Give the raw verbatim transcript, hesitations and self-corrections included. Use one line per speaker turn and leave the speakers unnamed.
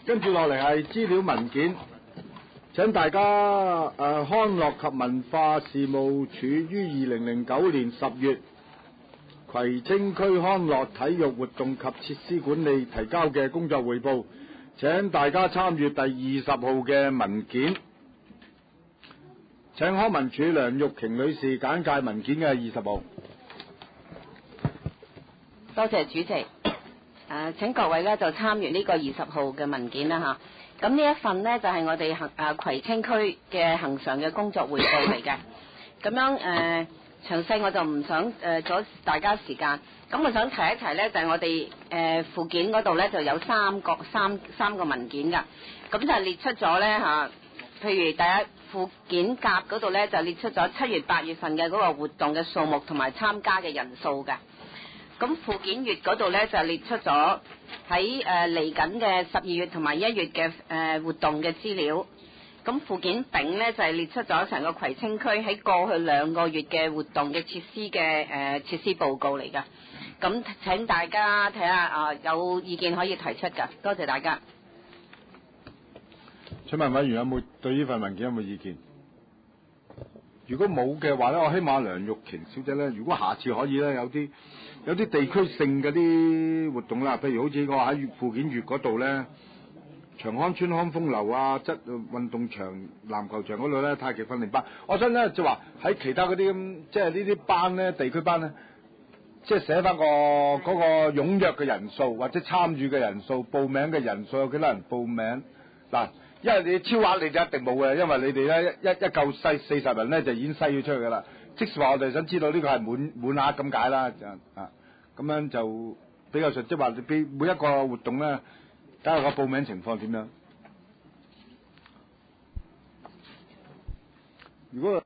跟住落嚟係資料文件，請大家誒、呃、康樂及文化事務署於二零零九年十月葵青區康樂體育活動及設施管理提交嘅工作匯報，請大家參閱第二十號嘅文件。請康文署梁玉瓊女士簡介文件嘅二十號。
多謝主席。誒、呃，請各位咧就參閱呢個二十號嘅文件啦嚇。咁呢一份呢，就係、是、我哋行誒葵青區嘅恆常嘅工作匯報嚟嘅。咁樣誒、呃、詳細我就唔想誒阻大家時間。咁我想提一提呢，就係、是、我哋誒、呃、附件嗰度呢，就有三個三三個文件㗎。咁就係列出咗呢。嚇、啊，譬如第一附件甲嗰度呢，就列出咗七月八月份嘅嗰個活動嘅數目同埋參加嘅人數嘅。咁附件乙嗰度呢，就列出咗喺誒嚟緊嘅十二月同埋一月嘅誒、呃、活動嘅資料。咁附件丙呢，就係、是、列出咗成個葵青區喺過去兩個月嘅活動嘅設施嘅誒、呃、設施報告嚟㗎。咁請大家睇下啊，有意見可以提出㗎。多謝大家。
請問委員有冇對呢份文件有冇意見？如果冇嘅話咧，我希望梁玉瓊小姐咧，如果下次可以咧，有啲有啲地區性嗰啲活動啦，譬如好似我喺附件乙嗰度咧，長康村康風樓啊、質運動場、籃球場嗰度咧，太極訓練班，我想咧就話喺其他嗰啲咁，即係呢啲班咧，地區班咧，即係寫翻個嗰個踴躍嘅人數或者參與嘅人數、報名嘅人數有幾多人報名嗱。因為你超額你就一定冇嘅，因為你哋咧一一一夠細四十人咧就已經篩咗出去噶啦。即使話我哋想知道呢個係滿滿額咁解啦，就啊咁樣就比較實，即係話你俾每一個活動咧，睇下個報名情況點樣。如果